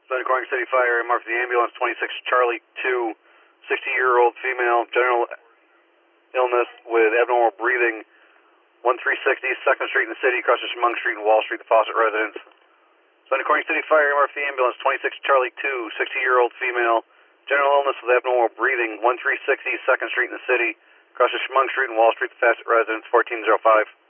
Sunny Corning City Fire, mark for the ambulance, 26 Charlie 2, 60-year-old female, general illness with abnormal breathing, 1360 2nd Street in the city, across the Chemung Street and Wall Street, the Fawcett residence. Sunny Corning City Fire, mark for the ambulance, 26 Charlie 2, 60-year-old female, general illness with abnormal breathing, 1360 2nd Street in the city, across the Chemung Street and Wall Street, the Fawcett residence, 1405.